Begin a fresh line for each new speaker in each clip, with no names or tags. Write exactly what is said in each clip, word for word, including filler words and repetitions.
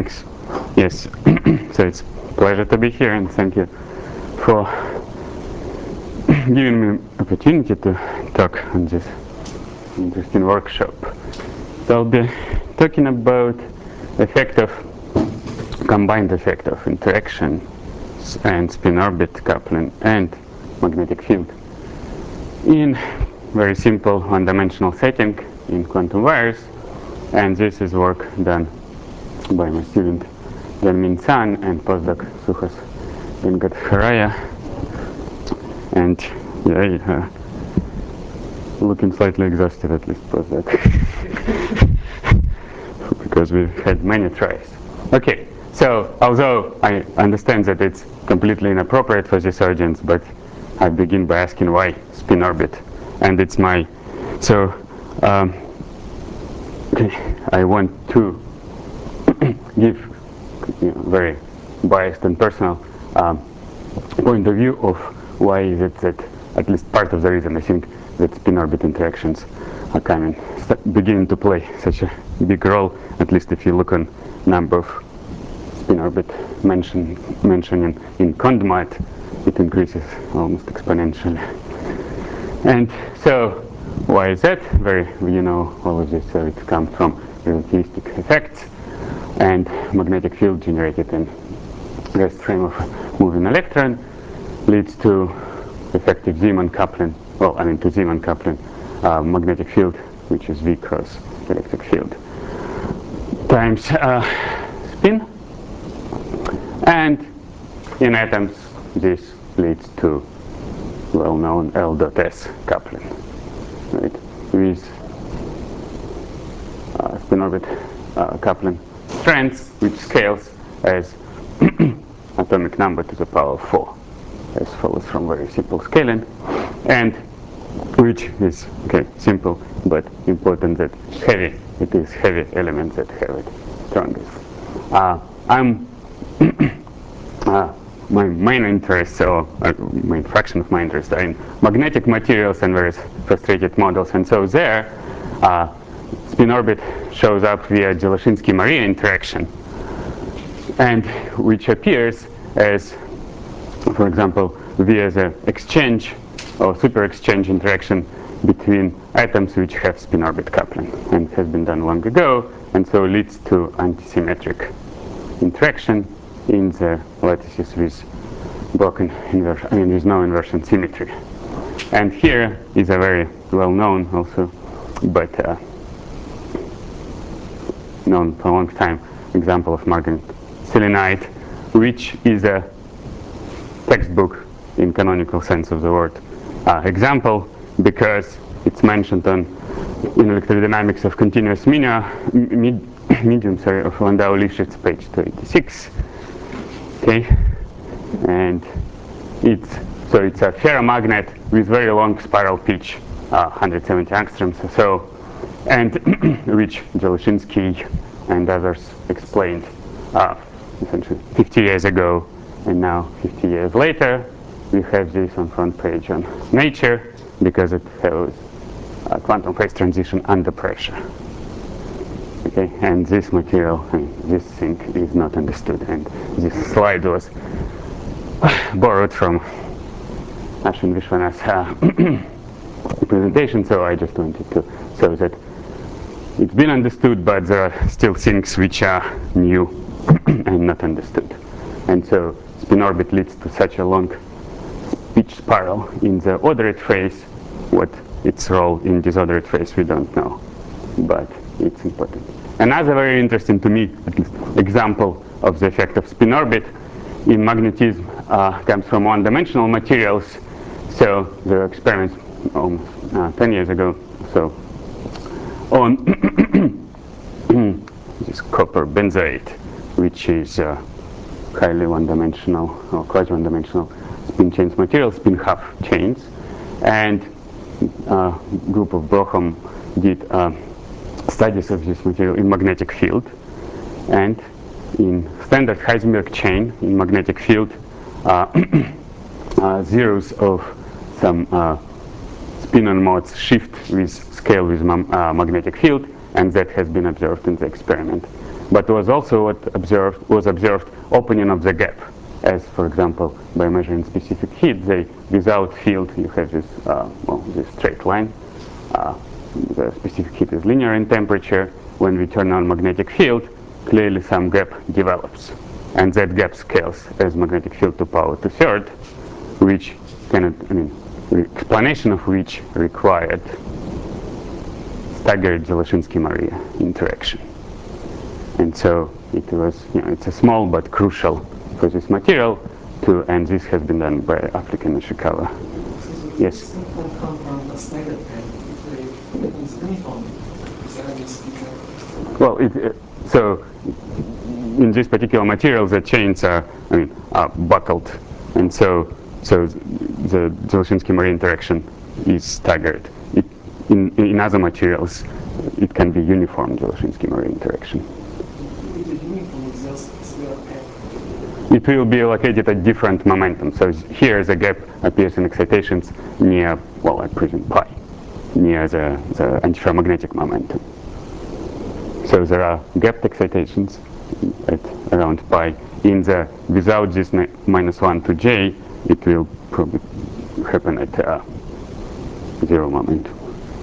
thanks. Yes, so it's a pleasure to be here, and thank you for giving me opportunity to talk on this interesting workshop. So I'll be talking about effect of combined effect of interaction and spin orbit coupling and magnetic field in very simple one-dimensional setting in quantum wires. And this is work done by my student Janmin San and postdoc Suhas Vengat-Haraya. And yeah, uh, looking slightly exhausted, at least postdoc, because we've had many tries. Okay, so although I understand that it's completely inappropriate for this audience, but I begin by asking why spin orbit, and it's my so um, okay, I want to give you know, very biased and personal um, point of view of why is it that at least part of the reason I think that spin orbit interactions are coming beginning to play such a big role, at least if you look on number of spin orbit mention, mentioning in Condmat, it increases almost exponentially. And so why is that? Very, you know, all of this, so it comes from relativistic effects and magnetic field generated in rest frame of moving electron leads to effective Zeeman coupling, well, I mean to Zeeman coupling, uh, magnetic field, which is V cross electric field, times uh, spin. And in atoms, this leads to well-known L dot S coupling, right, with uh, spin orbit uh, coupling strengths, which scales as atomic number to the power of four, as follows from very simple scaling, and which is okay simple but important that heavy it is heavy elements that have it strongest. Uh, I'm uh, my main interests, or uh, main fraction of my interest, are in magnetic materials and various frustrated models, and so there uh, spin orbit shows up via Dzelashinsky-Maria interaction, and which appears as, for example, via the exchange or super exchange interaction between atoms which have spin orbit coupling, and has been done long ago, and so leads to antisymmetric interaction in the lattices with broken inversion, I mean with no inversion symmetry. And here is a very well known also, but uh, known for a long time example of manganese selenide, which is a textbook in canonical sense of the word uh, example, because it's mentioned on in electrodynamics of continuous media, mid, medium sorry, of Landau-Lifshitz, page two eighty-six. Okay, and it's so it's a ferromagnet with very long spiral pitch, uh, one hundred seventy angstroms or so, and which Dzelashinsky and others explained uh, essentially fifty years ago, and now fifty years later we have this on front page on Nature because it has a quantum phase transition under pressure. Okay, and this material, I mean, this thing is not understood, and this slide was borrowed from Ashwin Vishwanath's uh, presentation, so I just wanted to show that it's been understood, but there are still things which are new and not understood. And so spin orbit leads to such a long pitch spiral in the ordered phase. What its role in disordered phase we don't know, but it's important. Another very interesting to me, at least, example of the effect of spin orbit in magnetism uh, comes from one-dimensional materials. So there were experiments almost uh, ten years ago, so on this copper benzoate, which is uh, highly one-dimensional or quasi-one-dimensional spin chains material, spin half chains, and a group of Broham did uh, studies of this material in magnetic field, and in standard Heisenberg chain in magnetic field, uh, uh, zeros of some uh, spin-on modes shift with scale with uh, magnetic field, and that has been observed in the experiment. but was also what observed was observed opening of the gap, as for example by measuring specific heat. They without field you have this uh, well this straight line. Uh, the specific heat is linear in temperature. When we turn on magnetic field, clearly some gap develops, and that gap scales as magnetic field to power two third, which cannot I mean the explanation of which required staggered Zoleshinsky-Maria interaction. And so it was, you know, it's a small but crucial for this material too, and this has been done by Africa and Ishikawa. Yes? Well, it, uh, so in this particular material, the chains are, I mean, are buckled, and so so the Zoleshinsky-Maria interaction is staggered. It, in in other materials, it can be uniform Zoleshinsky-Maria interaction. It will be located at different momentum. So here the gap appears in excitations near, well, I presume pi, near the, the antiferromagnetic momentum. So there are gapped excitations at around pi. In the without this minus one to j, it will probably happen at uh, zero momentum.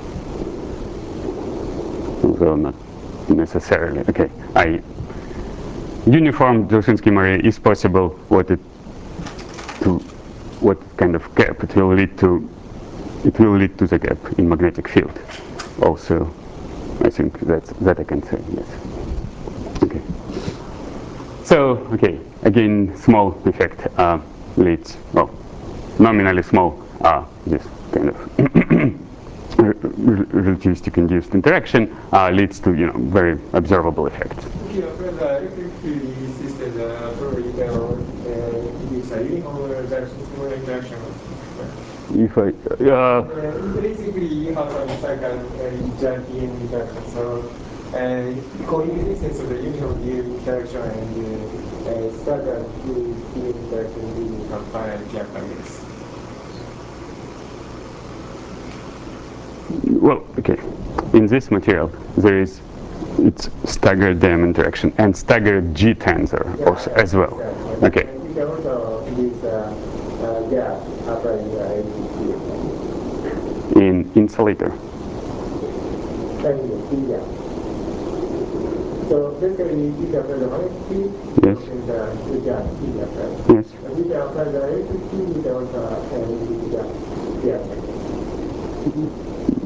Although not necessarily. Okay, I. Uniform Zoleshinsky-Maria is possible. What it to what kind of gap it will lead to? It will lead to the gap in magnetic field. Also, I think that that I can say yes. Okay. So okay, again, small effect uh, leads well, nominally small. Uh, this kind of relativistic induced interaction uh, leads to you know very observable effects.
Okay, for the electric field system, uh, probably you can uh, use a uniform interaction.
If I uh,
uh, basically you have a second uh, Jankian interaction, so uh, coexistence of the uniform interaction and uh, uh, staggered field interaction really combine Japanese.
Well, okay. In this material, there is it's staggered diamond interaction and staggered G tensor
yeah,
also, as well.
Yeah.
Okay.
You can also use uh, uh, gas after you uh,
in insulator.
Yeah. So basically, you can apply the magnetic field.
Yes.
And the, the gas, right?
Yes.
And you can apply the electric field. You can also uh, use the gas. Mm-hmm.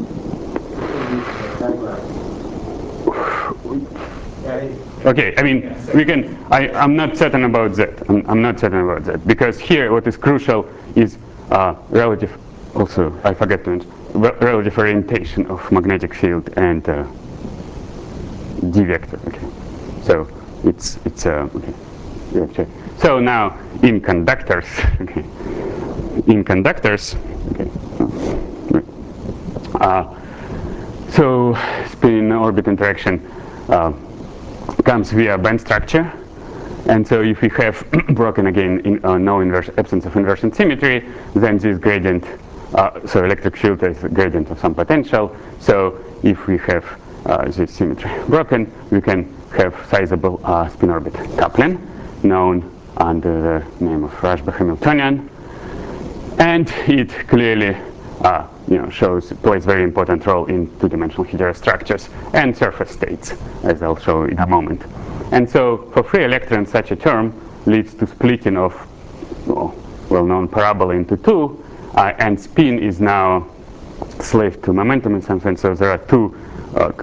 Okay, I mean, we can, I, I'm not certain about that. I'm, I'm not certain about that. Because here what is crucial is uh, relative, also, I forget to mention, relative orientation of magnetic field and uh, D vector. Okay, so it's, it's uh, okay. Okay. So now in conductors, okay, in conductors, okay. Uh, so spin orbit interaction uh, comes via band structure, and so if we have broken again in uh, no inverse absence of inversion symmetry, then this gradient, uh, so electric field is a gradient of some potential. So if we have uh, this symmetry broken, we can have sizable uh, spin orbit coupling, known under the name of Rashba Hamiltonian, and it clearly Uh, you know, shows plays very important role in two-dimensional heterostructures and surface states, as I'll show in a moment. And so, for free electrons, such a term leads to splitting of well, well-known parabola into two, uh, and spin is now slave to momentum in some sense. So there are two uh,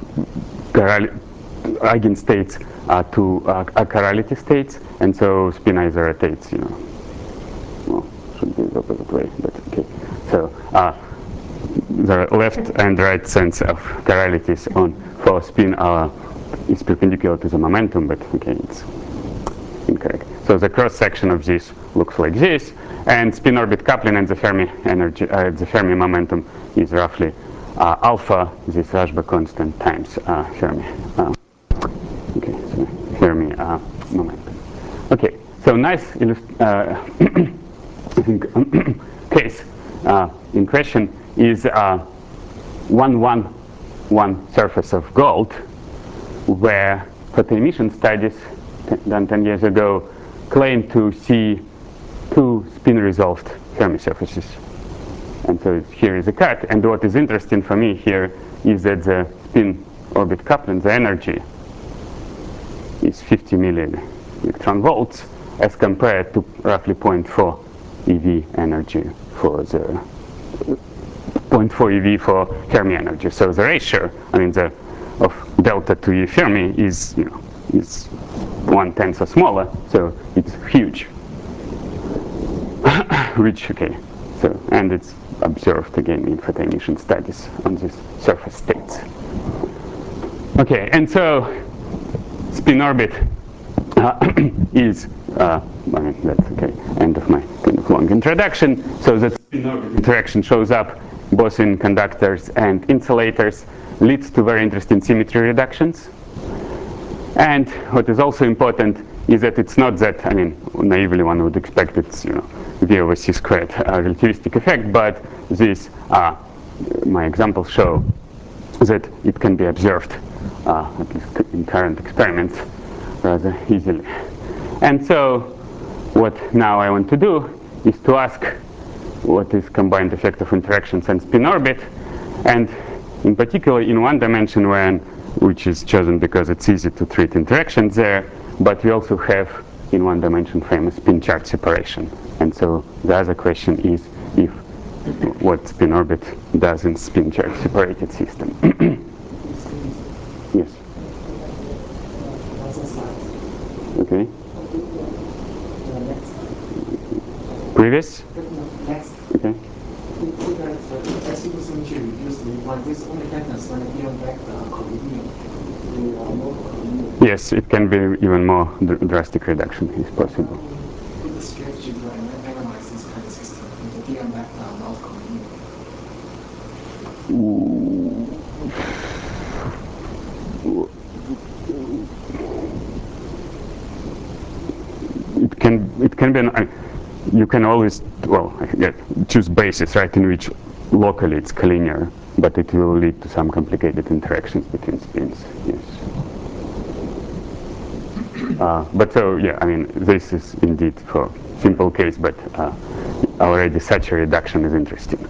eigenstates uh, to uh, chirality states, and so spin either rotates, you know, well, should be the opposite way, but okay. So. Uh, The left and right sense of chiralities on for spin are is perpendicular to the momentum, but okay, it's incorrect. So the cross section of this looks like this, and spin orbit coupling and the Fermi energy, uh, the Fermi momentum is roughly uh, alpha, this Rashba constant times uh, Fermi. Uh, okay, so Fermi uh, momentum. Okay, so nice uh, I think case uh, in question is uh, one one one surface of gold, where photo emission studies done ten years ago claimed to see two spin-resolved Fermi surfaces. And so here is a cut. And what is interesting for me here is that the spin-orbit coupling, the energy, is fifty million electron volts as compared to roughly zero point four E V energy for the zero point four E V for Fermi energy. So the ratio, I mean, the of delta to E Fermi is, you know, is one tenth or smaller, so it's huge. Which, okay, so, and it's observed again in photo emission studies on these surface states. Okay, and so spin orbit uh, is, uh, I mean, that's okay, end of my kind of long introduction. So that spin orbit interaction shows up both in conductors and insulators, leads to very interesting symmetry reductions. And what is also important is that it's not that, I mean, naively one would expect it's, you know, V over C squared uh, relativistic effect, but these, uh, my examples show that it can be observed, uh, at least in current experiments, rather easily. And so what now I want to do is to ask what is combined effect of interactions and spin orbit, and in particular in one dimension when, which is chosen because it's easy to treat interactions there, but we also have in one dimension famous spin charge separation. And so the other question is if what spin orbit does in spin charge separated system. Yes. Okay. Previous?
Next.
Okay.
So that the residual symmetry reduced when this only happens when the ion vector are collinear. They are more collinear.
Yes, it can be even more dr drastic reduction is possible.
With the strategy to analyze this kind of system, if the ion vector are not collinear.
It can it can be an, uh, you can always, well, yeah, choose bases, right, in which locally it's collinear, but it will lead to some complicated interactions between spins. Yes. Uh, but so yeah, I mean, this is indeed for simple case, but uh, already such a reduction is interesting.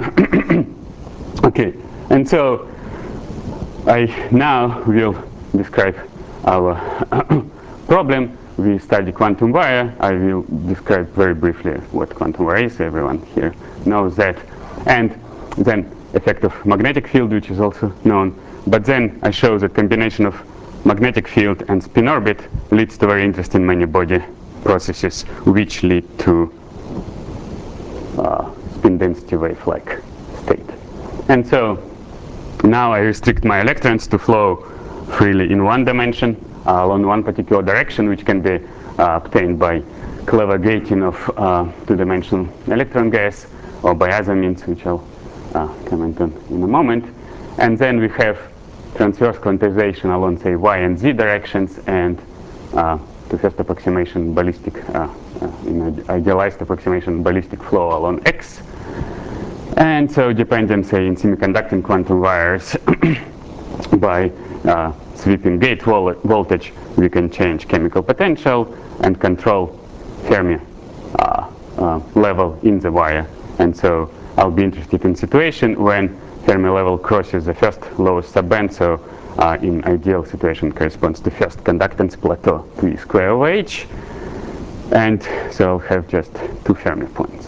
Okay, and so I now will describe our problem. We study quantum wire. I will describe very briefly what quantum wire is. Everyone here knows that. And then effect of magnetic field, which is also known. But then I show that combination of magnetic field and spin orbit leads to very interesting many-body processes, which lead to uh, spin density wave-like state. And so now I restrict my electrons to flow freely in one dimension uh, along one particular direction, which can be uh, obtained by clever gating of uh, two-dimensional electron gas, or by other means, which I'll uh, comment on in a moment. And then we have transverse quantization along, say, y and z directions, and uh, to first approximation ballistic, uh, uh, in an idealized approximation, ballistic flow along x. And so depending, say, in semiconducting quantum wires, by uh, sweeping gate vol voltage, we can change chemical potential and control Fermi uh, uh, level in the wire. And so I'll be interested in situation when Fermi level crosses the first lowest subband, so uh, in ideal situation corresponds to first conductance plateau, V square over h. And so I'll have just two Fermi points.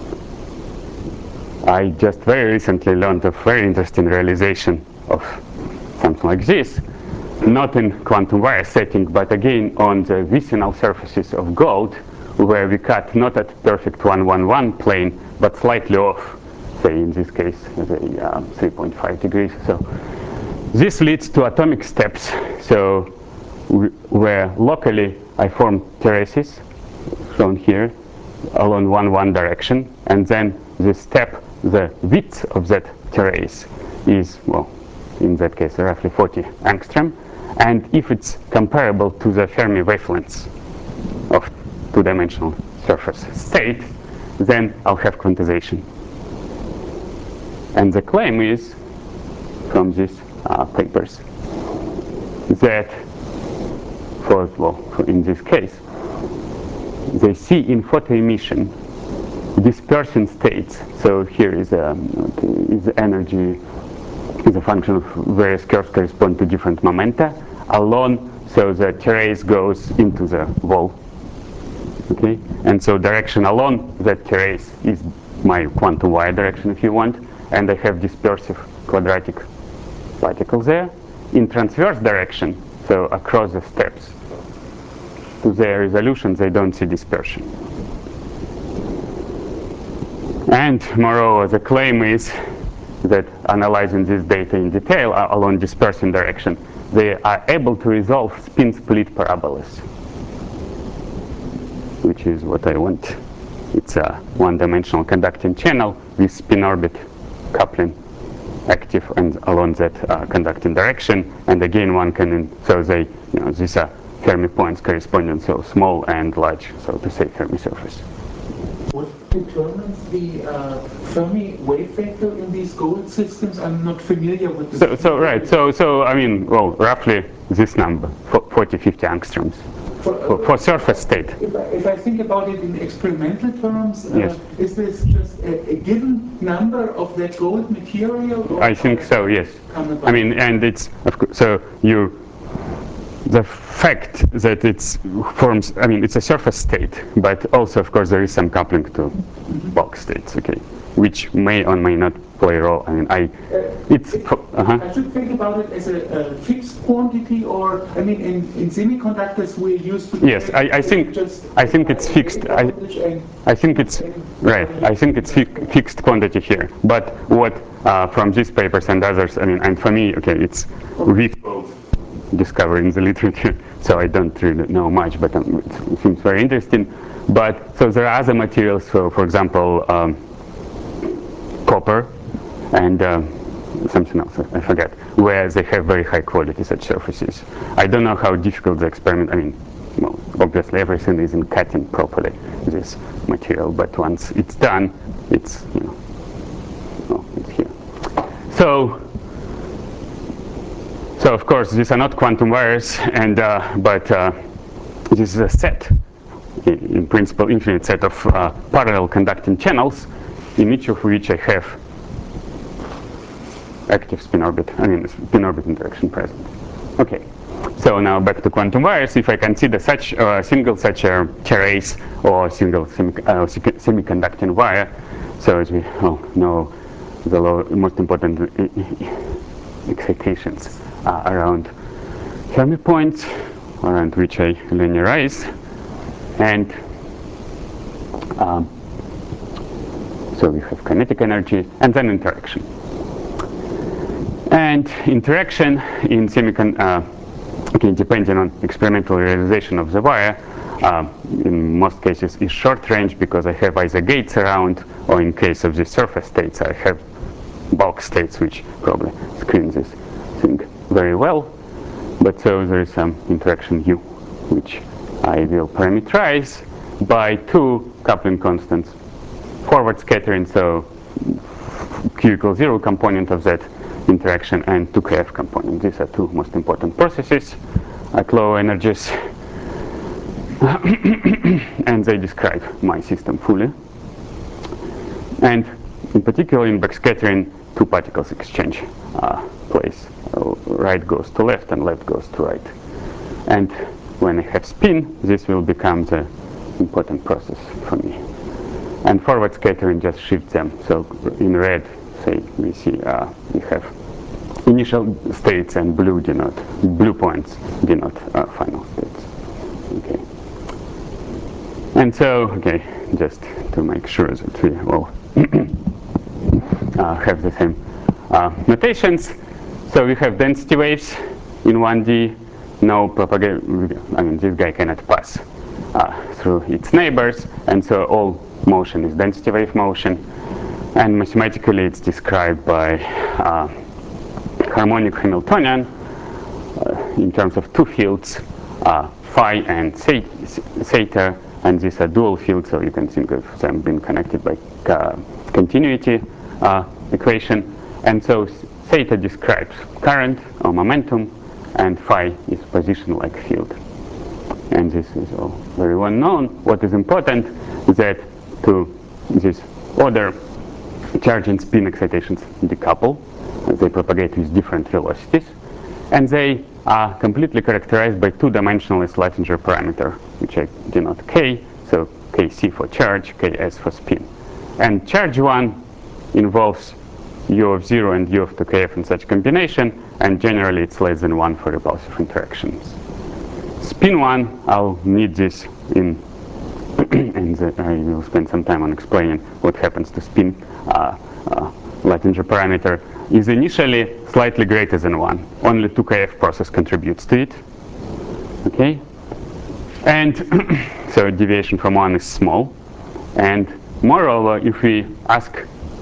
I just very recently learned a very interesting realization of something like this, not in quantum wire setting, but again on the vicinal surfaces of gold, where we cut not at perfect one one one plane, but slightly off, say in this case, the, uh, three point five degrees. So this leads to atomic steps, so where locally I form terraces, shown here, along one one direction, and then the step, the width of that terrace is, well, in that case, roughly forty angstrom. And if it's comparable to the Fermi wavelengths of two-dimensional surface state, then I'll have quantization. And the claim is, from these uh, papers, that for, well, for in this case, they see in photoemission dispersion states. So here is a okay, is energy is a function of various curves correspond to different momenta alone. So the terrace goes into the wall. Okay, and so direction along that terrace is my quantum wire direction, if you want, and I have dispersive quadratic particle there. In transverse direction, so across the steps to their resolution, they don't see dispersion. And moreover, the claim is that analyzing this data in detail uh, along dispersion direction, they are able to resolve spin split parabolas, which is what I want. It's a one-dimensional conducting channel with spin orbit coupling active and along that uh, conducting direction. And again, one can, so they, you know, these are Fermi points corresponding to small and large, so to say, Fermi surface.
What determines the uh, Fermi wave vector in these gold systems? I'm not familiar with this.
So, so right, so, so I mean, well, roughly this number, forty, fifty angstroms.
For,
For, for surface state.
If I, if I think about it in experimental terms, uh,
yes.
is this just a, a given number of that gold material?
I think so, yes. I mean, and it's, of course, so you, the fact that it forms, I mean, it's a surface state, but also, of course, there is some coupling to mm-hmm. bulk states, okay, which may or may not play a role. I mean, I,
uh,
it's,
it,
uh-huh.
I should think about it as a, a fixed quantity, or, I mean, in, in semiconductors we're used to.
Yes, I, I think,
just
I think it's fixed. I, I think it's, right, I think it's fi fixed quantity here. But what, uh, from these papers and others, I mean, and for me, okay, it's weak discovery in the literature, so I don't really know much, but um, it seems very interesting. But, so there are other materials, so for example, um, copper, and uh, something else, I forget, where they have very high quality such surfaces. I don't know how difficult the experiment, I mean, well, obviously everything is in cutting properly, this material, but once it's done, it's, you know, well, it's here. So, so of course, these are not quantum wires, and, uh, but uh, this is a set, in, in principle, infinite set of uh, parallel conducting channels, in each of which I have active spin orbit, I mean spin orbit interaction present. Okay, so now back to quantum wires. If I consider such a uh, single such a terrace or single semi uh, semiconducting wire, so as we all know, the low, most important excitations are around Fermi points, around which I linearize, and um, so we have kinetic energy and then interaction. And interaction in semicon, uh, okay, depending on experimental realization of the wire, uh, in most cases is short range because I have either gates around, or in case of the surface states, I have bulk states, which probably screen this thing very well. But so there is some interaction U, which I will parameterize by two coupling constants. Forward scattering, so Q equals zero component of that interaction, and two K F component. These are two most important processes at low energies. And they describe my system fully. And in particular, in backscattering, two particles exchange uh, place. Uh, right goes to left and left goes to right. And when I have spin, this will become the important process for me. And forward scattering just shifts them. So in red, say, we see uh, we have initial states, and blue denote, blue points denote uh, final states. Okay. And so, okay, just to make sure that we all uh, have the same uh, notations. So we have density waves in one D, no propagation, I mean, this guy cannot pass uh, through its neighbors, and so all motion is density wave motion. And mathematically, it's described by uh, harmonic Hamiltonian uh, in terms of two fields, uh, phi and theta, and these are dual fields, so you can think of them being connected by uh, continuity uh, equation. And so theta describes current or momentum, and phi is position-like field. and this is all very well known. What is important is that to this order, charge and spin excitations decouple. They propagate with different velocities, and they are completely characterized by two-dimensional Schlesinger parameter, which I denote K, so Kc for charge, Ks for spin. And charge one involves U of zero and U of two Kf in such combination, and generally it's less than one for repulsive interactions. Spin one, I'll need this in, and uh, I will spend some time on explaining what happens to spin uh, uh, Latinger parameter, is initially slightly greater than one. Only two Kf process contributes to it. Okay? And so deviation from one is small. And moreover, if we ask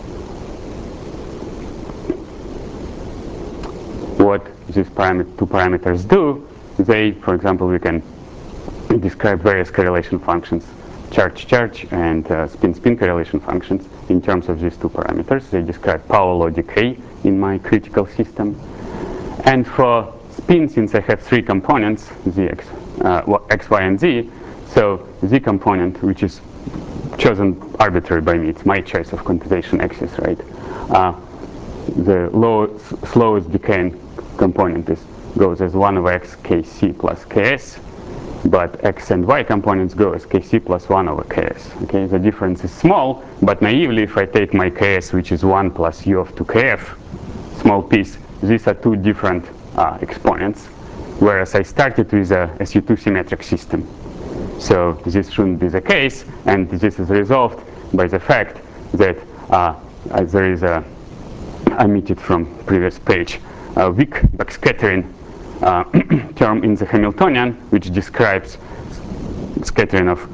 what these paramet two parameters do, they, for example, we can describe various correlation functions, charge-charge and uh, spin-spin correlation functions in terms of these two parameters. They describe power law decay in my critical system. And for spin, since I have three components, Zx, uh, x, y, and z, so z component, which is chosen arbitrary by me, it's my choice of quantization axis, right? Uh, the low, slowest decaying component is goes as one over x kc plus ks, but x and y components go as kc plus one over ks. Okay, the difference is small, but naively, if I take my ks, which is one plus u of two kf, small piece, these are two different uh, exponents, whereas I started with a S U two symmetric system. So this shouldn't be the case, and this is resolved by the fact that uh, uh, there is a omitted from previous page a weak backscattering uh, term in the Hamiltonian, which describes scattering of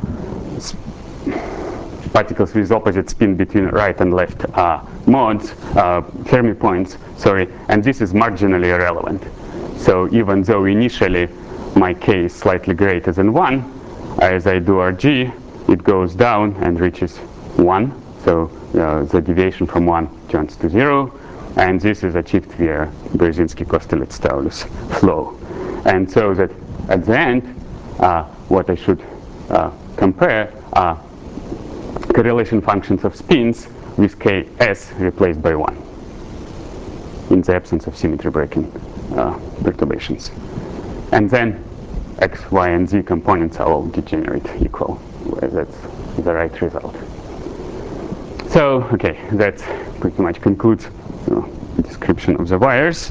particles with opposite spin between right and left uh, modes, uh, Fermi points, sorry, and this is marginally irrelevant. So even though initially my k is slightly greater than one, as I do R G, it goes down and reaches one. So uh, the deviation from one turns to zero. And this is achieved via Brzezinski-Kosterlitz-Staulus flow. And so that at the end, uh, what I should uh, compare are correlation functions of spins with Ks replaced by one in the absence of symmetry breaking uh, perturbations. And then x, y, and z components are all degenerate equal. That's the right result. So, okay, that pretty much concludes the description of the wires.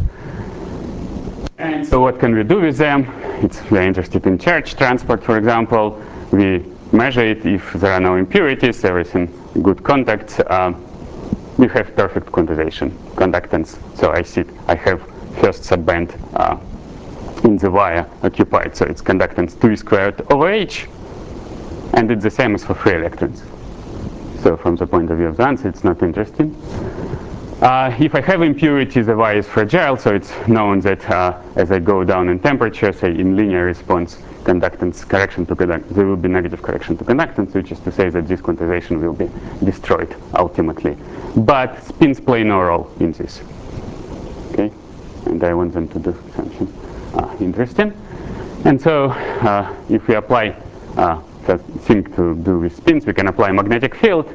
And so what can we do with them? It's, we're interested in charge transport, for example. We measure it if there are no impurities, everything good contacts. Uh, we have perfect quantization, conductance. So I see, I have first subband uh, in the wire occupied. So it's conductance two e squared over h. And it's the same as for free electrons. So from the point of view of the answer, it's not interesting. Uh, if I have impurities, the Y is fragile, so it's known that uh, as I go down in temperature, say in linear response, conductance correction to conduct, there will be negative correction to conductance, which is to say that this quantization will be destroyed ultimately. But spins play no role in this. Okay, and I want them to do something uh, interesting. And so, uh, if we apply uh, the thing to do with spins, we can apply magnetic field,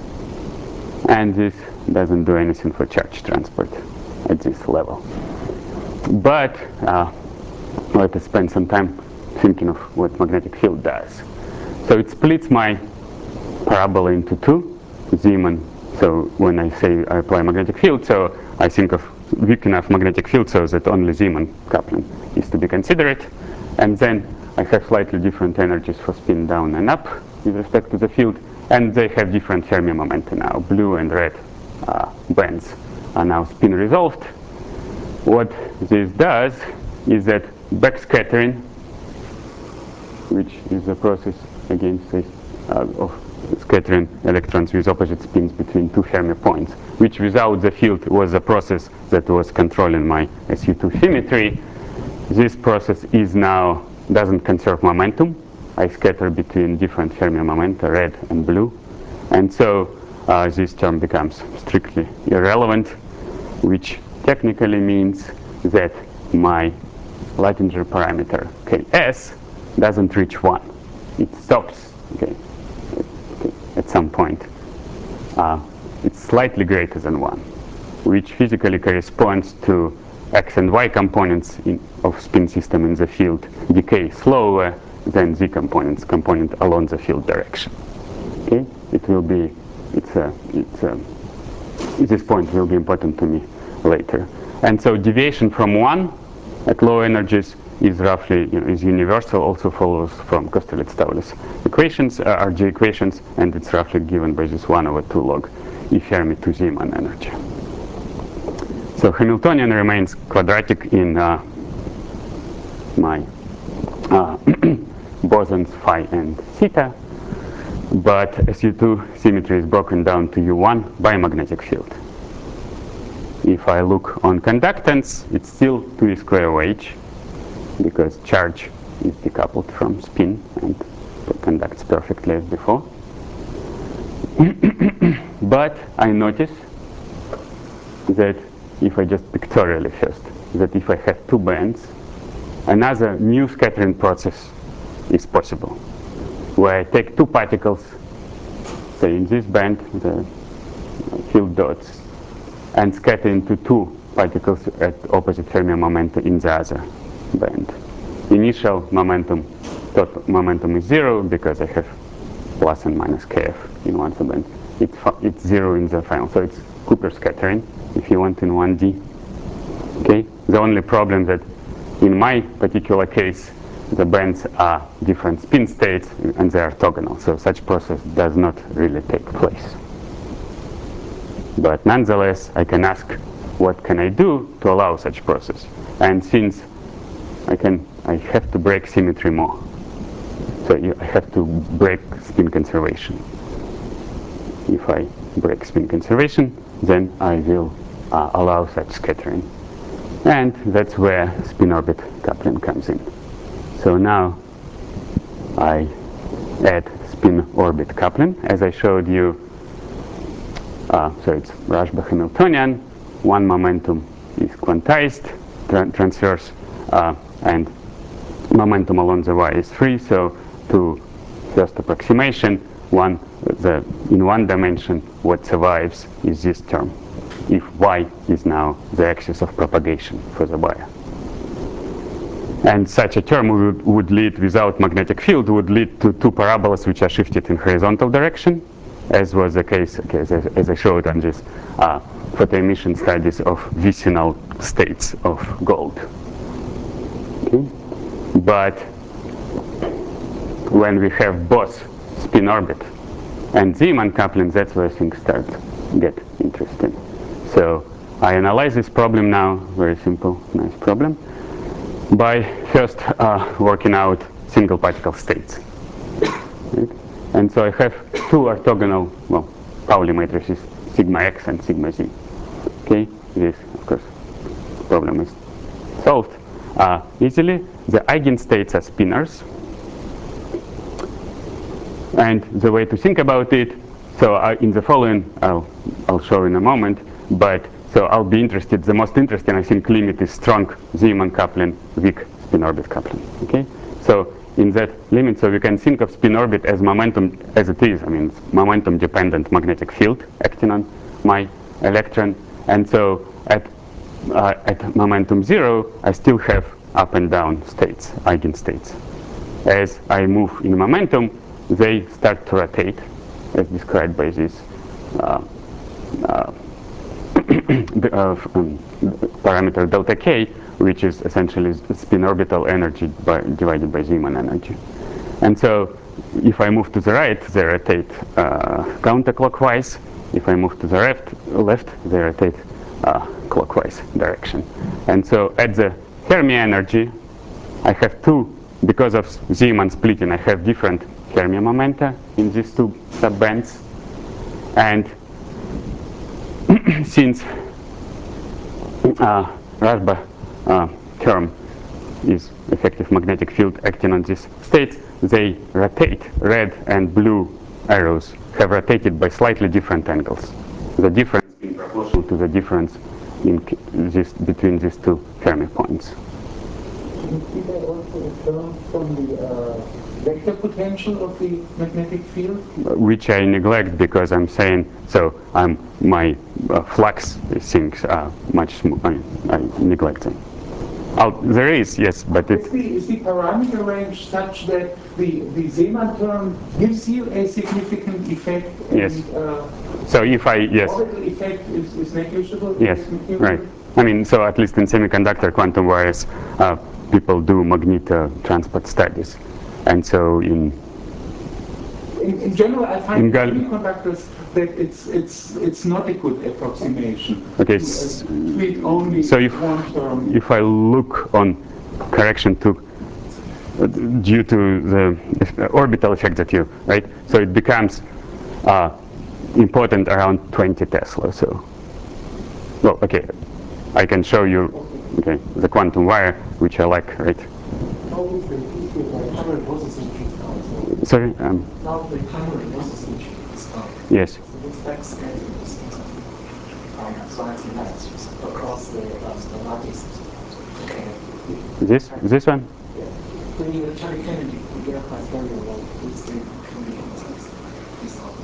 and this doesn't do anything for charge transport at this level. But uh, let us spend some time thinking of what magnetic field does. So it splits my parabola into two, Zeeman. So when I say I apply magnetic field, so I think of weak enough magnetic field so that only Zeeman coupling is to be considered. And then I have slightly different energies for spin down and up with respect to the field. And they have different Fermi momenta now. Blue and red uh, bands are now spin resolved. What this does is that backscattering, which is a process again say, uh, of scattering electrons with opposite spins between two Fermi points, which without the field was a process that was controlling my S U two symmetry. This process is now doesn't conserve momentum. I scatter between different Fermi momenta, red and blue, and so uh, this term becomes strictly irrelevant, which technically means that my Latinger parameter Ks doesn't reach one. It stops, okay, okay, at some point. Uh, it's slightly greater than one, which physically corresponds to x and y components in, of spin system in the field decay slower than z components, component along the field direction. Okay, it will be, it's a, it's a, this point will be important to me later. And so deviation from one at low energies is roughly, you know, is universal, also follows from Kosterlitz-Thouless equations, uh, R G equations, and it's roughly given by this one over two log E Fermi to Zeeman energy. So Hamiltonian remains quadratic in uh, my uh, bosons phi and theta, but S U two symmetry is broken down to U one by magnetic field. If I look on conductance, it's still two e square O H, because charge is decoupled from spin and conducts perfectly as before. But I notice that if I just pictorially first, that if I have two bands, another new scattering process is possible, where I take two particles, say in this band, the field dots, and scatter into two particles at opposite Fermi momenta in the other band. Initial momentum, total momentum is zero because I have plus and minus kf in one subband. It's, it's zero in the final, so it's Cooper scattering, if you want, in one D. Okay. The only problem that in my particular case, the bands are different spin states and they are orthogonal, so such process does not really take place. But nonetheless, I can ask, what can I do to allow such process? And since I can, I have to break symmetry more. So you, I have to break spin conservation. If I break spin conservation, then I will uh, allow such scattering. And that's where spin-orbit coupling comes in. So now I add spin-orbit coupling, as I showed you. Uh, so it's Rashba-Hamiltonian. One momentum is quantized, tra transverse, uh, and momentum along the y is free. So to first approximation, one the in one dimension, what survives is this term, if y is now the axis of propagation for the wire. And such a term would, would lead, without magnetic field, would lead to two parabolas which are shifted in horizontal direction, as was the case, okay, as, as I showed on this uh, photoemission studies of vicinal states of gold. Okay. But when we have both spin orbit and Zeeman coupling, that's where things start get interesting. So I analyze this problem now, very simple, nice problem, by first uh, working out single particle states. Right? And so I have two orthogonal, well, Pauli matrices, sigma x and sigma z. Okay, this, of course, problem is solved uh, easily. The eigenstates are spinors. And the way to think about it, so uh, in the following, I'll, I'll show in a moment, but so I'll be interested, the most interesting, I think, limit is strong Zeeman coupling, weak spin orbit coupling. Okay, so in that limit, so we can think of spin orbit as momentum as it is. I mean, momentum dependent magnetic field acting on my electron, and so at uh, at momentum zero, I still have up and down states, eigenstates. As I move in momentum, they start to rotate, as described by this uh, uh, the, uh, um, parameter delta k, which is essentially spin orbital energy by, divided by Zeeman energy. And so if I move to the right, they rotate uh, counterclockwise. If I move to the left, left they rotate uh, clockwise direction. And so at the Fermi energy, I have two, because of Zeeman splitting, I have different Fermi momenta in these two subbands. And since uh, Rashba uh, term is effective magnetic field acting on this state, they rotate. Red and blue arrows have rotated by slightly different angles. The difference is proportional to the difference in this, between these two Fermi points.
did I also return from the uh, vector potential of the magnetic field?
Which I neglect because I'm saying, so I'm, my uh, flux things are much smaller. I, I neglect them. Oh, there is, yes, but it...
Is the, is the parameter range such that the, the Zeeman term gives you a significant effect?
Yes.
And, uh,
so if I, yes.
orbital effect is, is negligible?
Yes, right. I mean, so at least in semiconductor quantum wires, uh, people do magneto transport studies. And so in...
In, in general, I find in
gal-
semiconductors that it's it's it's not a good approximation.
Okay.
To, uh, treat only
so if
one term.
if I look on correction to uh, due to the orbital effect that you right, so it becomes uh, important around twenty Tesla. So, well, okay, I can show you okay the quantum wire which I like, right? Sorry. Um,
Now the primary losses which is um,
yes.
so this backscattering is um, slightly less across the, um, the largest. Okay.
This this one.
Yeah. When you Charlie Kennedy, you get quite very well. It's the conditions. It's not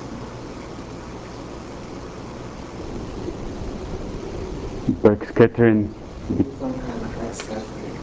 Backscattering.
some kind of backscattering.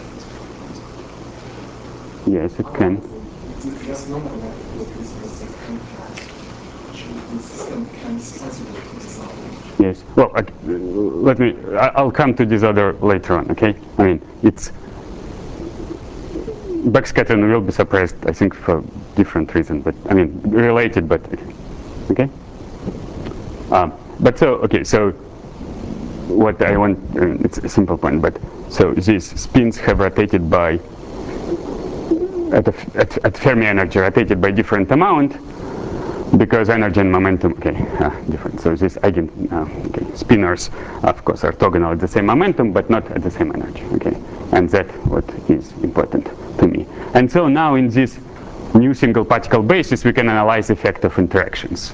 Yes, it can.
It's just normal with this specific kind. The system can sensibly resolve.
Yes. Well, I, let me. I, I'll come to this other later on. Okay. I mean, it's backscattering will be suppressed. I think for different reason, but I mean related, but okay. Um, but so okay. So what I want. I mean, it's a simple point, but so these spins have rotated by at, a, at, at Fermi energy rotated by different amount. Because energy and momentum, okay, uh, different. So these eigen uh, okay, spinors, of course, are orthogonal at the same momentum, but not at the same energy. Okay, and that's what is important to me. And so now in this new single particle basis, we can analyze the effect of interactions.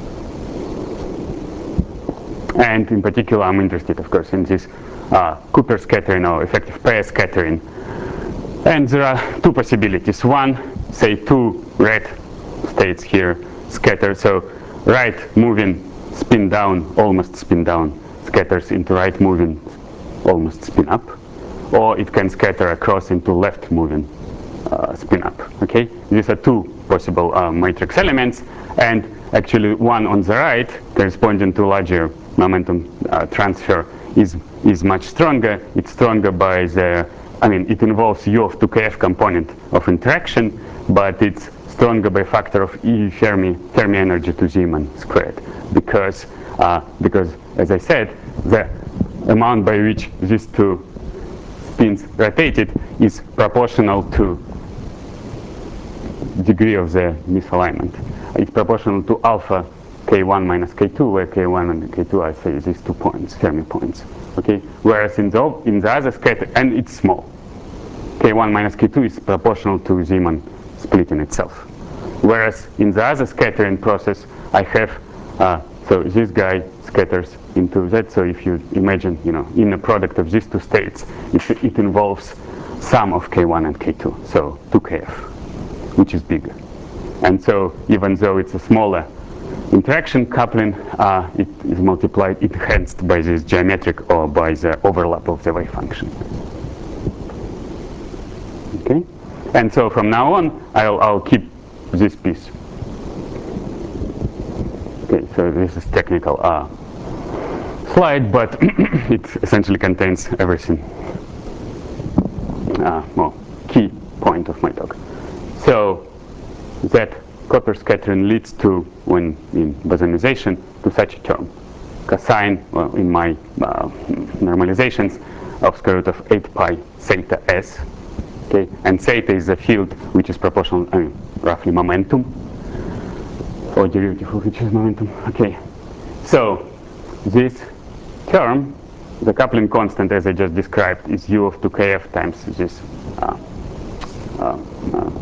And in particular, I'm interested, of course, in this uh, Cooper scattering or effective pair scattering. And there are two possibilities. One, say, two red states here. Scatter, so right moving spin down, almost spin down, scatters into right moving, almost spin up, or it can scatter across into left moving, uh, spin up. Okay, these are two possible uh, matrix elements, and actually one on the right, corresponding to larger momentum uh, transfer, is is much stronger. It's stronger by the, I mean, it involves U of two K F component of interaction, but it's stronger by factor of E Fermi Fermi energy to Zeeman squared, because uh, because as I said, the amount by which these two spins rotated is proportional to degree of the misalignment. It's proportional to alpha K one minus K two, where K one and K two are, say, these two points, Fermi points. Okay, whereas in the in the other scatter, and it's small, K one minus K two is proportional to Zeeman splitting itself. Whereas in the other scattering process, I have, uh, so this guy scatters into that. So if you imagine, you know, in a product of these two states, it, it involves sum of K one and K two, so two K F, which is bigger. And so even though it's a smaller interaction coupling, uh, it is multiplied, enhanced by this geometric or by the overlap of the wave function. Okay, and so from now on, I'll, I'll keep this piece. Okay, so this is technical uh, slide, but it essentially contains everything. Uh, well, key point of my talk. So that Cooper scattering leads to, when in bosonization, to such a term, cosine, well, in my uh, normalizations, of square root of eight pi theta s. Okay, and theta is a field which is proportional, I mean, roughly momentum, or derivative of which is momentum. Okay, so this term, the coupling constant, as I just described, is U of two K F times this uh, uh, uh,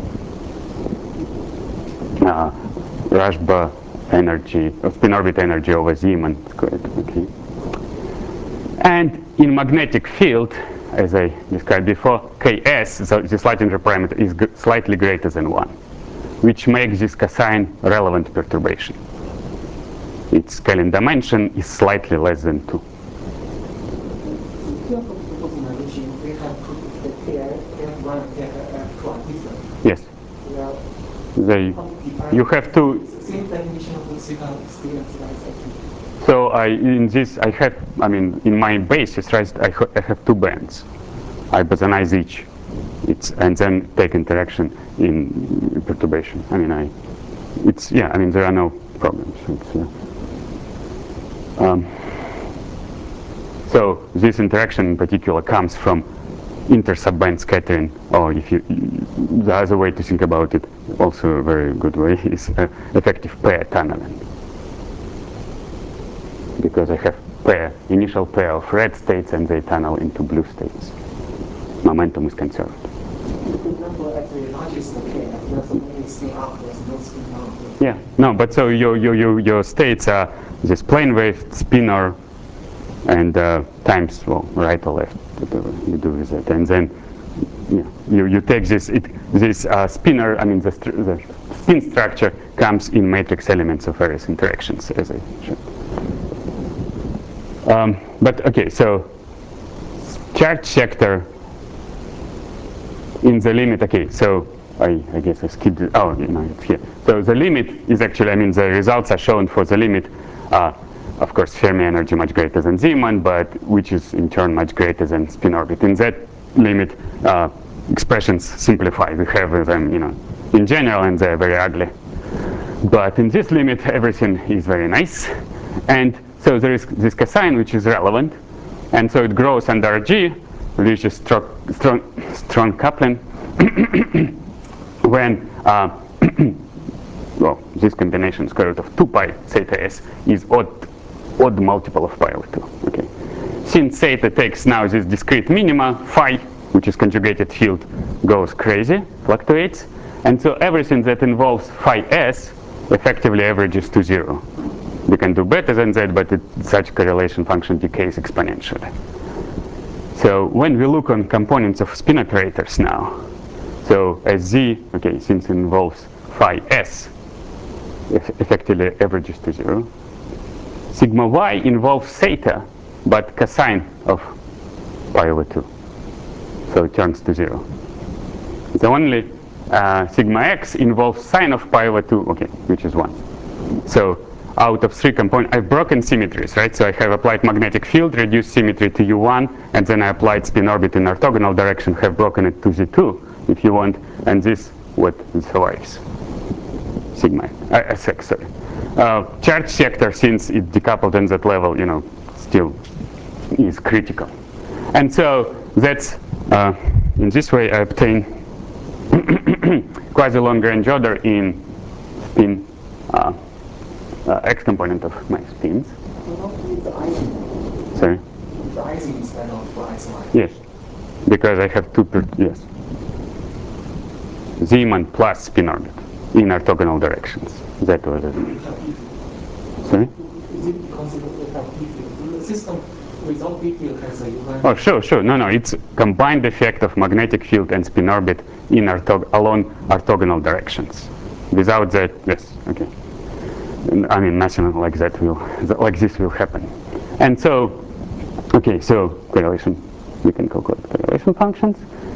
uh, Rashba energy, or spin orbit energy over Zeeman squared. Okay, and in magnetic field, as I described before, Ks, so this light interparameter, is slightly greater than one, which makes this cosine relevant perturbation. Its scaling dimension is slightly less than two. Yes. They, you have to. So I, in this, I have, I mean, in my basis, right, I, ha I have two bands. I bosonize each, it's, and then take interaction in perturbation. I mean, I, it's, yeah, I mean, there are no problems. It's, uh, um, so this interaction in particular comes from inter-subband scattering, or if you, the other way to think about it, also a very good way, is uh, effective pair tunneling. Because I have pair, initial pair of red states and they tunnel into blue states. Momentum is conserved. Yeah, no, but so your, your, your, your states are this plane wave, spinor, and uh, times, well, right or left, whatever you do with it. And then yeah, you, you take this, it, this uh, spinor, I mean the, the spin structure comes in matrix elements of various interactions, as I showed. Um, but okay, so charge sector in the limit, okay, so I, I guess I skipped it, oh, you know, it's here. So the limit is actually, I mean, the results are shown for the limit, uh, of course, Fermi energy much greater than Zeeman, but which is in turn much greater than spin orbit. In that limit, uh, expressions simplify. We have them, you know, in general, and they're very ugly. But in this limit, everything is very nice. And so there is this cosine, which is relevant. And so it grows under G, reaches strong, strong, strong coupling when, uh, well, this combination square root of two pi theta s is odd, odd multiple of pi over two. Okay. Since theta takes now this discrete minima, phi, which is conjugated field, goes crazy, fluctuates. And so everything that involves phi s effectively averages to zero. We can do better than that, but it, such correlation function decays exponentially. So when we look on components of spin operators now, so as z, okay, since it involves phi s, eff effectively averages to zero. Sigma y involves theta, but cosine of pi over two. So it turns to zero. The only uh, sigma x involves sine of pi over two, okay, which is one. So out of three components, I've broken symmetries, right? So I have applied magnetic field, reduced symmetry to U one, and then I applied spin orbit in orthogonal direction, have broken it to Z two, if you want, and this what survives. Sigma, uh, S X, sorry. Uh, charge sector, since it decoupled on that level, you know, still is critical. And so that's, uh, in this way, I obtain quasi-long-range order in spin uh, Uh, x component of my spins. Sorry?
The Ising instead of Ising.
Yes, because I have two, per yes. Zeeman plus spin orbit in orthogonal directions. That was it. Sorry?
Is it considered to have P field? The system without P field has a U.
Oh, sure, sure. No, no, it's combined effect of magnetic field and spin orbit in orthog along orthogonal directions. Without that, yes, okay. I mean, nothing like that will, like this will happen. And so, okay, so correlation, we can calculate correlation functions.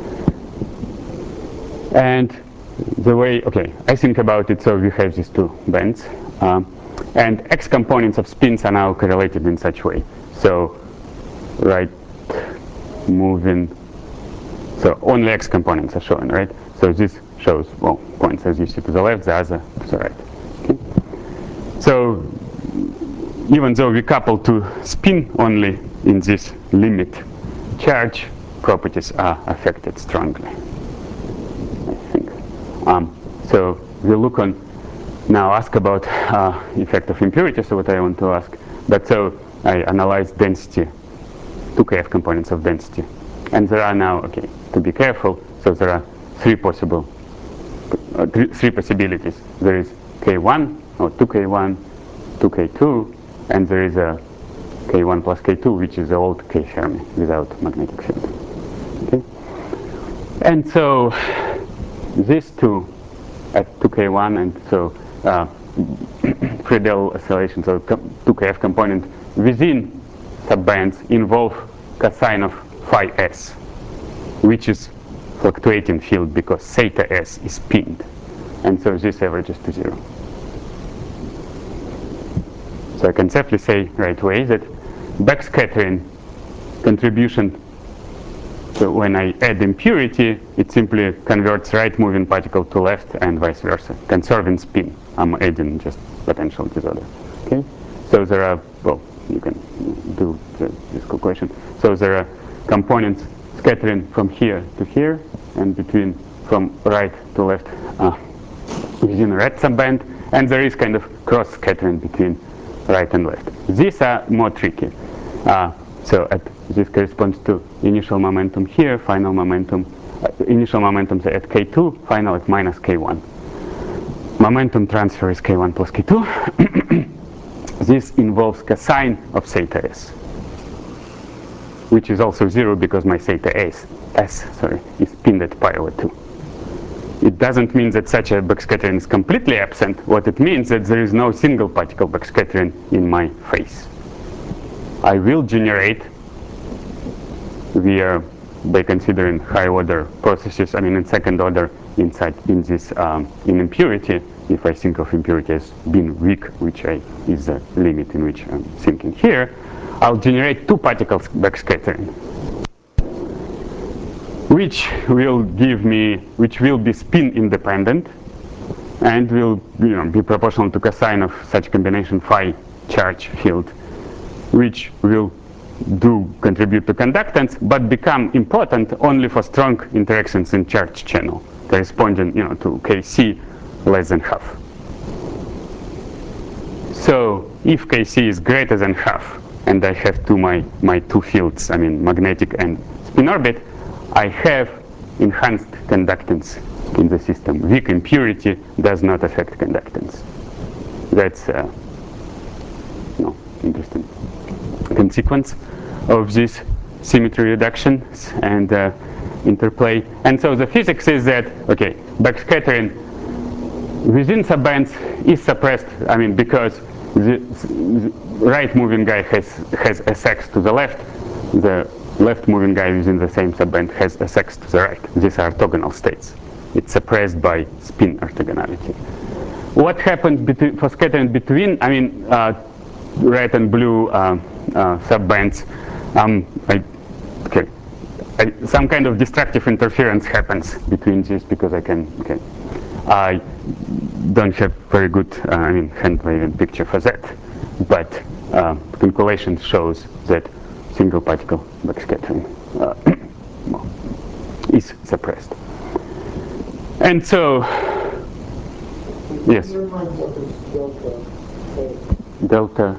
And the way, okay, I think about it, so we have these two bands. Um, and x components of spins are now correlated in such way. So, right, moving, so only x components are shown, right? So this shows, well, points as you see to the left, the other to the right. Okay? So even though we couple to spin only in this limit, charge properties are affected strongly, I think. Um, so we look on, now ask about uh, effect of impurity, so what I want to ask. But so I analyze density, two K F components of density. And there are now, okay, to be careful, so there are three possible, uh, three, three possibilities. There is K one, or two K one, two K two, and there is a K one plus K two, which is the old K Fermi without magnetic field. Okay? And so these two at two K one, and so uh, Friedel oscillation, so two K F component within subbands involve cosine of phi s, which is fluctuating field because theta s is pinned, and so this averages to zero. So I can safely say right away that backscattering contribution, so when I add impurity, it simply converts right moving particle to left and vice versa. Conserving spin, I'm adding just potential disorder. Okay, so there are, well, you can do the, this calculation. So there are components scattering from here to here and between from right to left uh, within a red subband, and there is kind of cross scattering between right and left. These are more tricky. Uh, so at, this corresponds to initial momentum here, final momentum, uh, initial momentum at K two, final at minus K one. Momentum transfer is K one plus K two. This involves cosine of theta s, which is also zero because my theta s, s sorry, is pinned at pi over two. It doesn't mean that such a backscattering is completely absent. What it means is that there is no single particle backscattering in my phase. I will generate via, by considering high order processes, I mean in second order inside in this um, in impurity, if I think of impurity as being weak, which I, is the limit in which I'm thinking here, I'll generate two particles backscattering, which will give me, which will be spin independent and will, you know, be proportional to cosine of such combination phi charge field, which will do contribute to conductance, but become important only for strong interactions in charge channel, corresponding, you know, to K C less than half. So if K C is greater than half, and I have two my my two fields, I mean magnetic and spin orbit, I have enhanced conductance in the system. Weak impurity does not affect conductance. That's uh, no interesting consequence of this symmetry reductions and uh, interplay. And so the physics is that, okay, backscattering within subbands is suppressed, I mean, because the, the right moving guy has, has S X to the left, the left moving guy within the same subband has S X to the right. These are orthogonal states. It's suppressed by spin orthogonality. What happens between, for scattering between, I mean, uh, red and blue uh, uh, subbands, um, I, okay, I, some kind of destructive interference happens between these because I can, okay, I don't have very good, uh, I mean, hand-waving picture for that, but uh, calculation shows that single particle backscattering uh, is suppressed. And so, yes. Delta.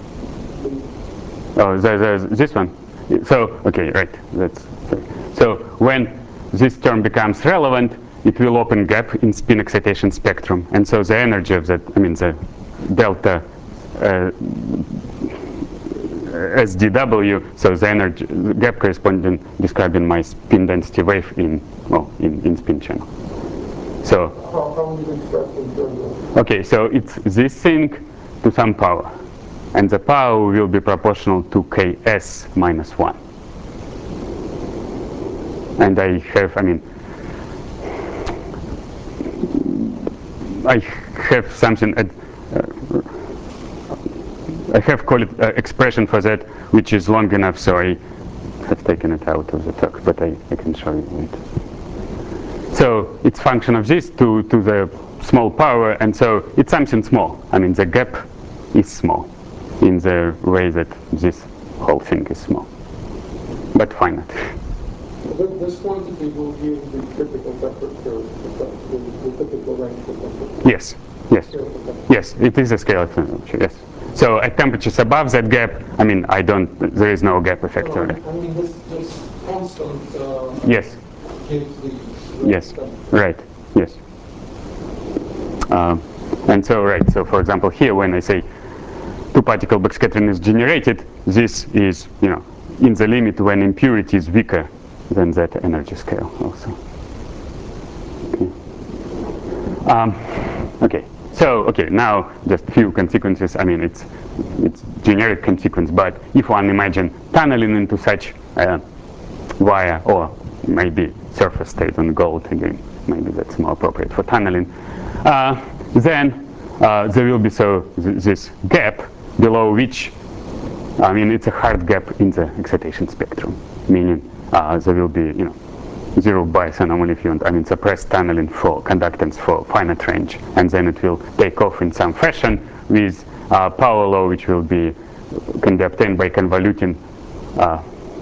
Oh, there, there's this one. So, okay, right. That's sorry. So when this term becomes relevant, it will open gap in spin excitation spectrum, and so the energy of that, I mean, the delta uh, S D W, so the energy the gap corresponding describing my spin density wave in well in, in spin channel. So
How, how would you express in terms of?
Okay, so it's this thing to some power, and the power will be proportional to K S minus one. And I have, I mean, I have something. Uh, I have called it uh, expression for that, which is long enough, so I have taken it out of the talk, but I, I can show you it. So it's function of this to, to the small power, and so it's something small. I mean, the gap is small in the way that this whole thing is small, but finite.
This quantity will give the typical vector curve, the, the typical range.
Yes, yes, yes, it is a scalar temperature, yes. So at temperatures above that gap, I mean, I don't, there is no gap effect.
No, I mean, this, this constant uh,
yes.
gives the
Yes, right, yes. Uh, and so, right, so for example, here when I say two particle backscattering is generated, this is, you know, in the limit when impurity is weaker than that energy scale also. Okay. Um, okay. So okay, now just few consequences. I mean, it's it's generic consequence, but if one imagine tunneling into such a wire, or maybe surface state on gold again, maybe that's more appropriate for tunneling, uh, then uh, there will be so th this gap below which, I mean, it's a hard gap in the excitation spectrum, meaning uh, there will be, you know, zero bias anomaly if you want, I mean, suppressed tunneling for conductance for finite range, and then it will take off in some fashion with uh, power law, which will be can be obtained by convoluting uh,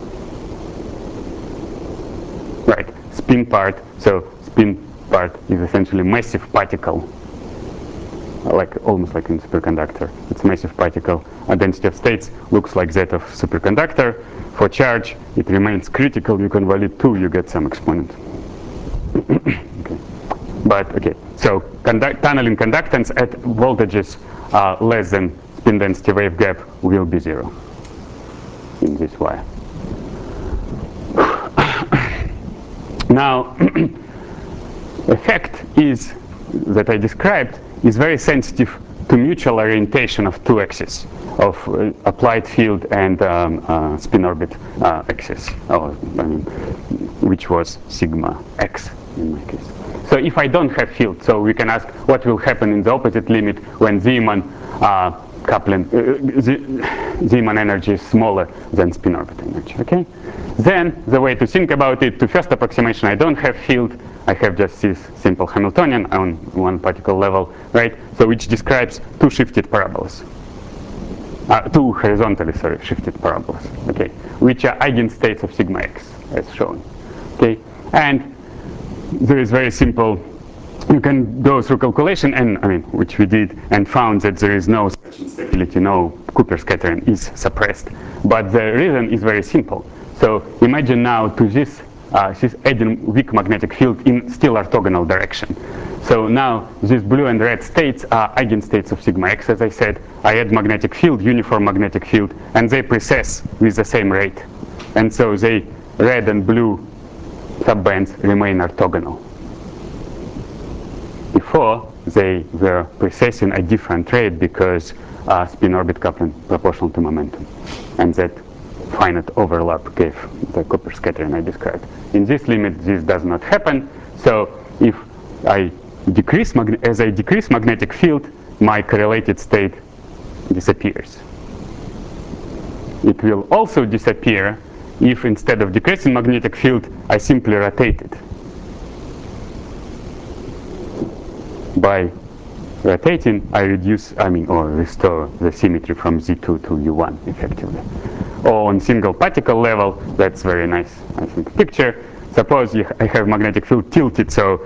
right spin part. So spin part is essentially massive particle, like almost like in superconductor. It's a massive particle. A density of states looks like that of superconductor. For charge, it remains critical. You convolute two, you get some exponent. Okay. But okay, so conduct tunneling conductance at voltages uh, less than spin density wave gap will be zero in this wire. Now, effect is that I described is very sensitive to mutual orientation of two axes, of uh, applied field and um, uh, spin orbit uh, axis, or, I mean, which was sigma x in my case. So if I don't have field, so we can ask what will happen in the opposite limit when Zeeman uh, coupling, uh, Zeeman energy is smaller than spin orbit energy. Okay. Then the way to think about it, to first approximation, I don't have field. I have just this simple Hamiltonian on one particle level, right? So which describes two shifted parabolas, uh, two horizontally, sorry, shifted parabolas, okay, which are eigenstates of sigma x, as shown, okay. And there is very simple. You can go through calculation, and I mean, which we did, and found that there is no such instability, no Cooper scattering is suppressed. But the reason is very simple. So imagine now to this. Uh, this adding weak magnetic field in still orthogonal direction. So now these blue and red states are eigenstates of sigma x, as I said. I add magnetic field, uniform magnetic field, and they precess with the same rate. And so they red and blue subbands remain orthogonal. Before, they were precessing a different rate because uh, spin orbit coupling proportional to momentum. And that finite overlap gave the Cooper scattering I described. In this limit, this does not happen. So if I decrease, as I decrease magnetic field, my correlated state disappears. It will also disappear if instead of decreasing magnetic field, I simply rotate it. By rotating, I reduce, I mean, or restore the symmetry from Z two to U one effectively. Or on single particle level, that's very nice, I think, picture. Suppose you, I have magnetic field tilted, so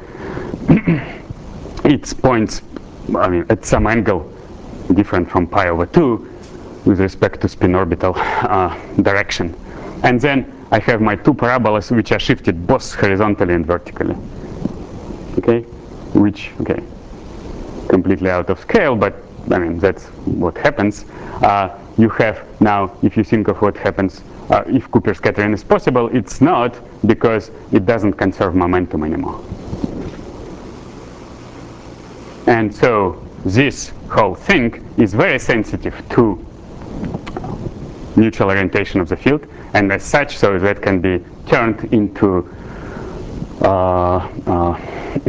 its points, I mean, at some angle different from pi over two with respect to spin orbital uh, direction. And then I have my two parabolas which are shifted both horizontally and vertically. Okay, which, okay, completely out of scale, but I mean, that's what happens. Uh, you have now, if you think of what happens, uh, if Cooper scattering is possible, it's not, because it doesn't conserve momentum anymore. And so this whole thing is very sensitive to mutual orientation of the field, and as such, so that can be turned into uh, uh,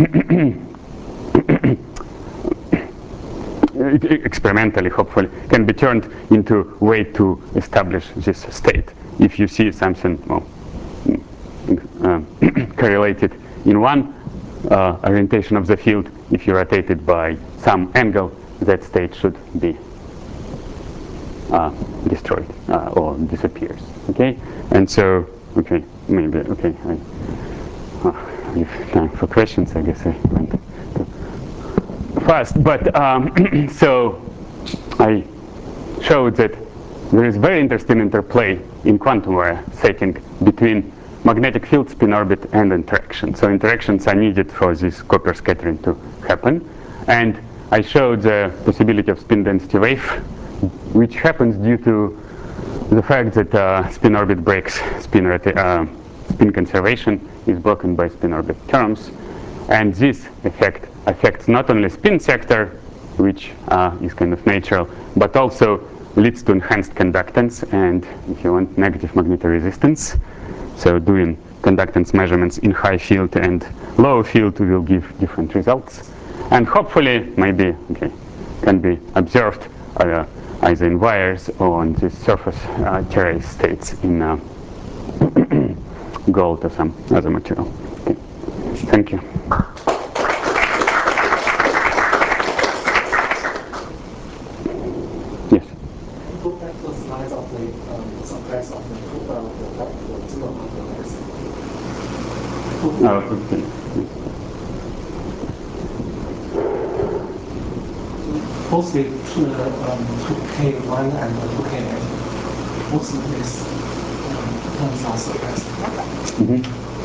experimentally, hopefully, can be turned into a way to establish this state. If you see something, well, uh, correlated in one uh, orientation of the field, if you rotate it by some angle, that state should be uh, destroyed uh, or disappears. Okay, and so, okay, maybe, okay, I, uh, if time for questions, I guess I went fast, but um, so I showed that there is very interesting interplay in quantum wire setting between magnetic field, spin orbit, and interaction. So interactions are needed for this Cooper scattering to happen. And I showed the possibility of spin density wave, which happens due to the fact that uh, spin orbit breaks spin rota uh, spin conservation is broken by spin orbit terms. And this effect affects not only spin sector, which uh, is kind of natural, but also leads to enhanced conductance and, if you want, negative magnetoresistance. So doing conductance measurements in high field and low field will give different results. And hopefully, maybe, okay, can be observed uh, either in wires or on the surface uh, terrace states in uh, gold or some other material. Okay. Thank you. Yes.
Go back to the slides of the um, subclass of the uh, the the zero markers.
Oh, okay.
Both the two, um, two K one and the two K eight, both of these um, terms are suppressed.
Mm-hmm.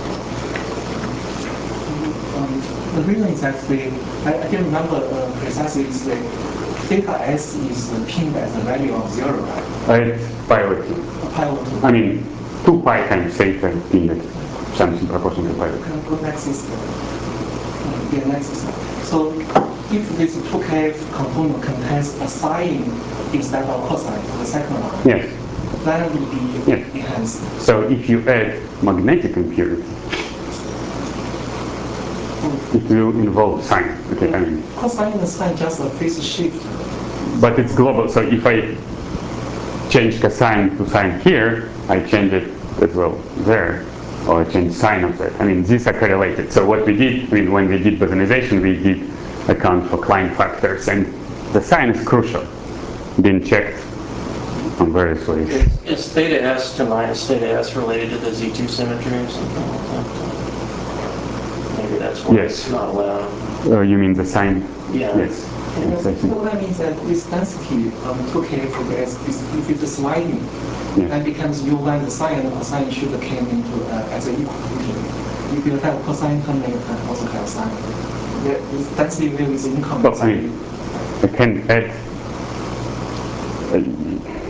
Um, the reason is that the, I, I can't remember uh, precisely, is the theta S is pinned at the value of zero, right?
Uh, it's pi over two.
Pi over two.
I mean, two pi times theta in it, something proportional to pi over two.
Can go next system. Uh, yeah, next system. So if this two K component contains a sine instead of cosine, the second one,
Yes.
that will be
Yes.
enhanced.
So if you add magnetic impurity, it will involve sign. Okay, I mean,
Cosine and sine just a phase shift.
but it's global. So if I change cosine to sine here, I change it as well there, or I change sine of that. I mean, these are correlated. So what we did, I mean, when we did Bosonization, we did account for Klein factors, and the sign is crucial, being checked on various ways.
Is, is theta S to minus theta S related to the Z two symmetry or something like that? Maybe that's why
Yes.
it's not allowed.
Uh, you mean the sign?
Yeah.
Yes. Yes, I
So
think.
that means that this density um, two K for the S, is, if it's sliding,
Yes.
that becomes U one, the sine and cosine should came into uh, as an equation. If you have cosine term, then you can also have sine. Yeah, this density value is incommensurate.
Well, I mean, I can add. Uh,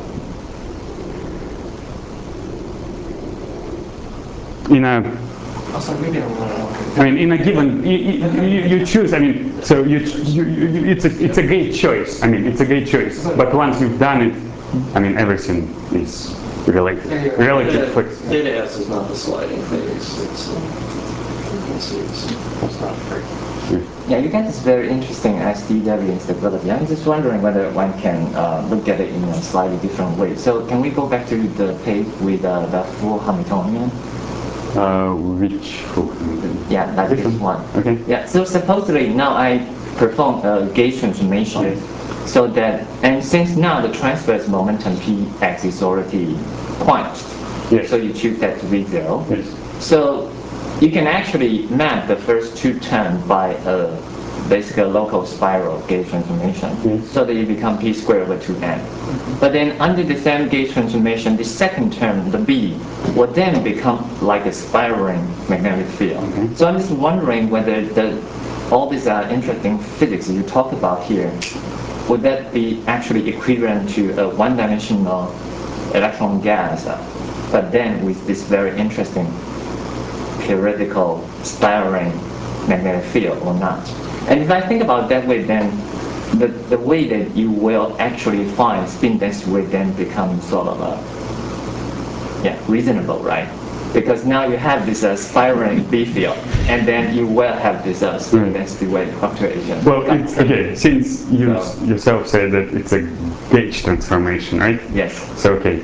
in a
Oh, sorry, maybe I'm wrong.
I mean, in a given, you, you, you choose. I mean, so you, you, you, it's a, it's a great choice. I mean, it's a great choice. But once you've done it, I mean, everything is related, relative.
Theta,
flex-
theta S is not the sliding phase. It's, uh, it's, it's, it's not free.
Yeah, you get this very interesting S D W instability. I'm just wondering whether one can uh, look at it in a slightly different way. So can we go back to the page with uh, the full Hamiltonian?
Uh, which?
Yeah, like
This
this
one?
one.
Okay.
Yeah, so supposedly now I perform a gauge transformation.
Yes.
So that, and since now the transverse momentum P x is already quenched,
Yes.
so you choose that to be zero.
Yes.
So you can actually map the first two terms by a basically a local spiral gauge transformation,
Yes.
so that you become P squared over two n. But then under the same gauge transformation, the second term, the B, will then become like a spiraling magnetic field.
Okay.
So I'm just wondering whether the all these uh, interesting physics you talk about here, would that be actually equivalent to a one-dimensional electron gas, uh, but then with this very interesting periodical spiraling magnetic field or not? And if I think about it that way, then the, the way that you will actually find spin density will then become sort of a, yeah, reasonable, right? Because now you have this uh, spiraling B field, and then you will have this uh, spin
Right.
density wave fluctuation.
Well, it's okay. Since you
So-
yourself said that it's a gauge transformation, right?
Yes.
So okay.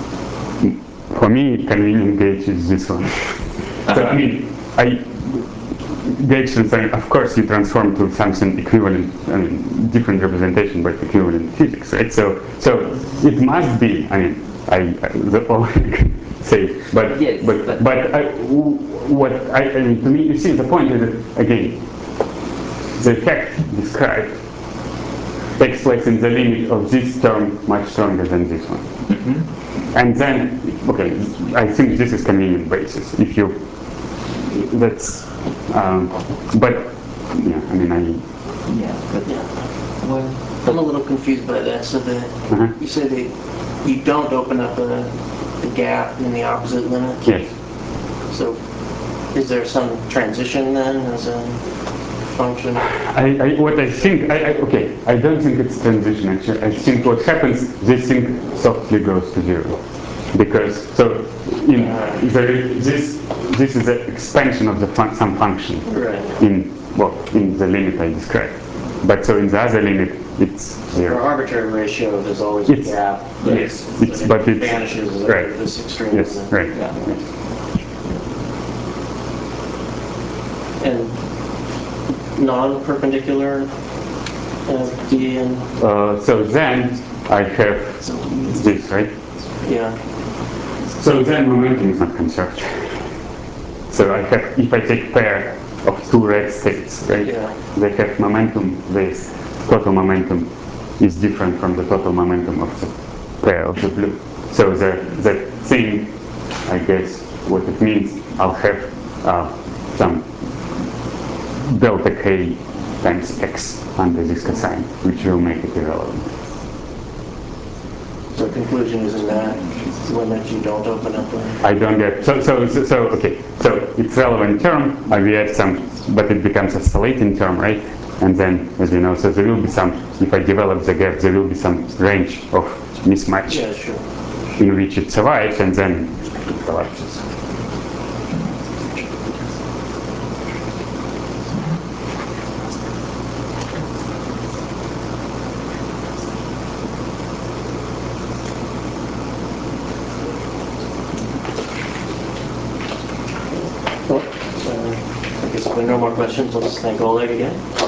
For me, convenient gauge is this one. So I mean, I gauge transform. Of course, you transform to something equivalent. I mean, different representation, but equivalent physics, right? So, so it must be. I mean, I, I the all I can say, but
Yes,
but
but-
but I, what I, I mean, to me, you see, the point is that again, the effect described takes place in the limit of this term much stronger than this one. And then, okay, I think this is convenient basis. If you, that's, um, but, yeah, I mean, I,
Yeah, but
Well, I'm a little confused by that. So that
Uh-huh.
you say that you don't open up a, a gap in the opposite limit.
yes,
So is there some transition then as a function?
I, I, what I think, I, I, okay, I don't think it's transition actually. I think what happens, this thing softly goes to zero. Because, so, in, there, this, this is the expansion of the fun some function.
Right.
In, well, in the limit I described. But so in the other limit, it's zero.
For arbitrary ratio, there's always
It's,
a gap.
yes, it's,
it
but it's,
vanishes
right.
at this extreme.
Yes, right.
Yeah. And non-perpendicular uh, D and
Uh, so then I have this, right?
yeah.
So then momentum is not conserved. So I have, if I take pair of two red states, right?
Yeah.
They have momentum, this total momentum is different from the total momentum of the pair of the blue. So the, the thing, I guess, what it means, I'll have uh, some delta k times x under this cosine, which will make it irrelevant.
So conclusion is in that limit you don't open up a...
I don't get, so, so, so, so, okay, so it's relevant term, I will add some, but it becomes oscillating term, right? And then, as you know, so there will be some, if I develop the gap, there will be some range of mismatch
Yeah, sure.
in which it survives and then it collapses.
Well, uh, I guess if there are no more questions, let's thank Oleg again.